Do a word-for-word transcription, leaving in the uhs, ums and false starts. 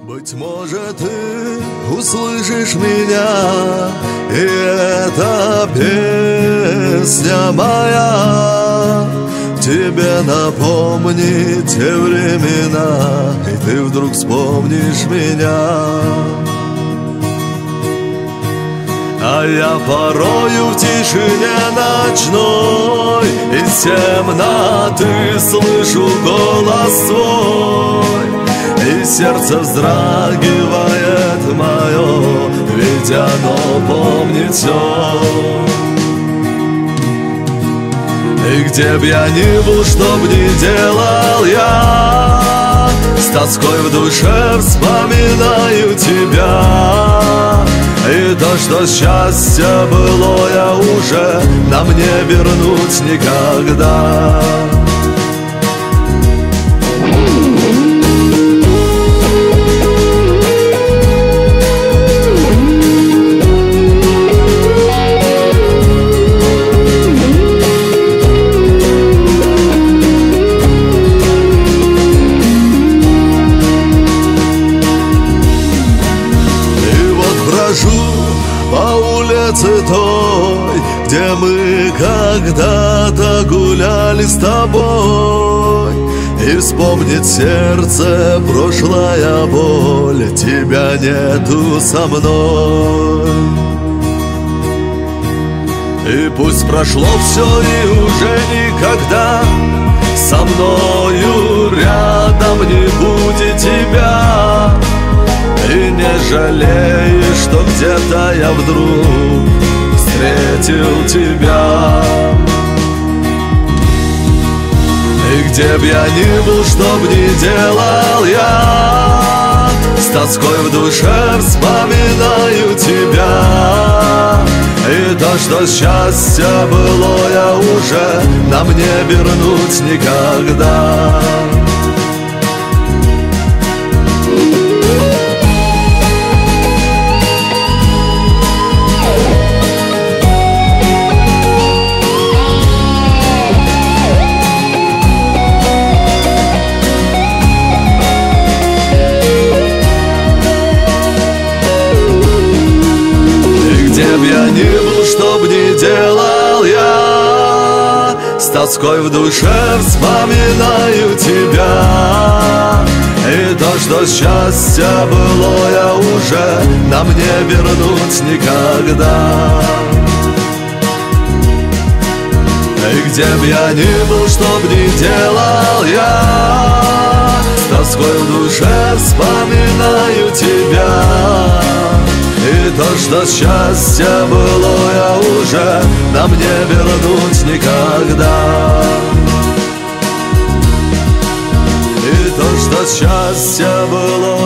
Быть может, ты услышишь меня, и эта песня моя тебе напомнит те времена, и ты вдруг вспомнишь меня. А я порою в тишине ночной из темноты слышу голос свой, и сердце вздрагивает мое, ведь оно помнит все. И где б я ни был, что б ни делал я, с тоской в душе вспоминаю тебя. И то, что счастье былое уже нам не вернуть никогда. По улице той, где мы когда-то гуляли с тобой, и вспомнит сердце прошлая боль, тебя нету со мной. И пусть прошло все и уже никогда со мною рядом не будет тебя. И не жалеешь, что где-то я вдруг встретил тебя. И где б я ни был, что б ни делал я, с тоской в душе вспоминаю тебя. И то, что счастье былое уже нам не вернуть никогда. Где б я ни был, что б ни делал я, с тоской в душе вспоминаю тебя. И то, что счастье былое уже нам не вернуть никогда. И где б я ни был, что б ни делал я, с тоской в душе вспоминаю тебя. И то, что счастье былое уже нам не вернуть никогда. И то, что счастье было